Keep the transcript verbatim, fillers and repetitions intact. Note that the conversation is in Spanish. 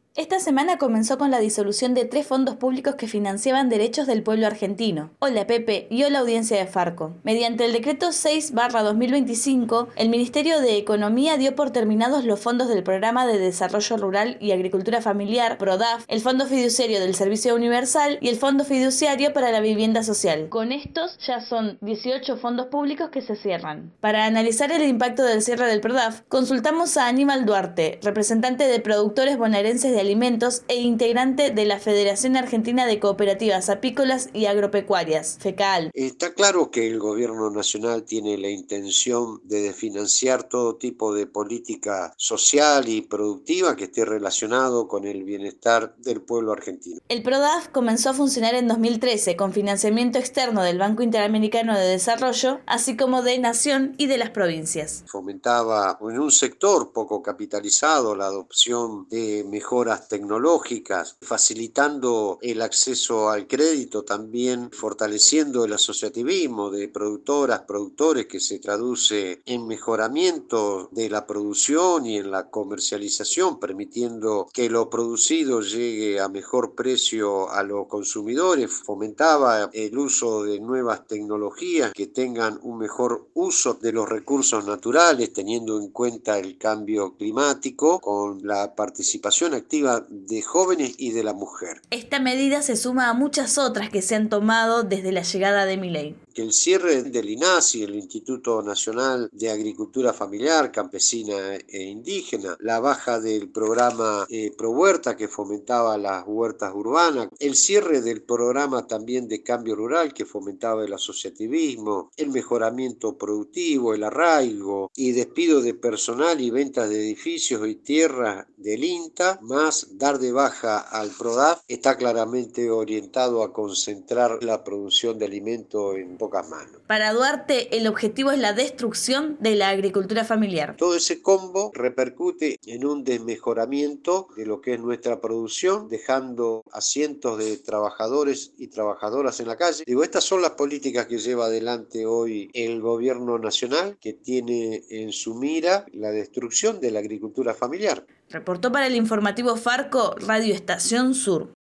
Esta semana comenzó con la disolución de tres fondos públicos que financiaban derechos del pueblo argentino. Hola Pepe y hola audiencia de Farco. Mediante el decreto seis barra dos mil veinticinco, el Ministerio de Economía dio por terminados los fondos del Programa de Desarrollo Rural y Agricultura Familiar, PRODAF, el Fondo Fiduciario del Servicio Universal y el Fondo Fiduciario para la Vivienda Social. Con estos ya son dieciocho fondos públicos que se cierran. Para analizar el impacto del cierre del PRODAF, consultamos a Aníbal Duarte, representante de productores bonaerenses de alimentos e integrante de la Federación Argentina de Cooperativas Apícolas y Agropecuarias, FECAAL. Está claro que el gobierno nacional tiene la intención de desfinanciar todo tipo de política social y productiva que esté relacionado con el bienestar del pueblo argentino. El PRODAF comenzó a funcionar en dos mil trece con financiamiento externo del Banco Interamericano de Desarrollo, así como de Nación y de las provincias. Fomentaba en un sector poco capitalizado la adopción de mejoras tecnológicas, facilitando el acceso al crédito, también fortaleciendo el asociativismo de productoras, productores, que se traduce en mejoramiento de la producción y en la comercialización, permitiendo que lo producido llegue a mejor precio a los consumidores. Fomentaba el uso de nuevas tecnologías que tengan un mejor uso de los recursos naturales, teniendo en cuenta el cambio climático, con la participación activa de jóvenes y de la mujer. Esta medida se suma a muchas otras que se han tomado desde la llegada de Milei. Que el cierre del INASI, el Instituto Nacional de Agricultura Familiar, Campesina e Indígena, la baja del programa eh, Pro Huerta, que fomentaba las huertas urbanas, el cierre del programa también de Cambio Rural, que fomentaba el asociativismo, el mejoramiento productivo, el arraigo y despido de personal y ventas de edificios y tierras del INTA, más dar de baja al PRODAF, está claramente orientado a concentrar la producción de alimentos en pocas manos. Para Duarte, el objetivo es la destrucción de la agricultura familiar. Todo ese combo repercute en un desmejoramiento de lo que es nuestra producción, dejando a cientos de trabajadores y trabajadoras en la calle. Digo, estas son las políticas que lleva adelante hoy el gobierno nacional, que tiene en su mira la destrucción de la agricultura familiar. Reportó para el informativo Farco, Radio Estación Sur.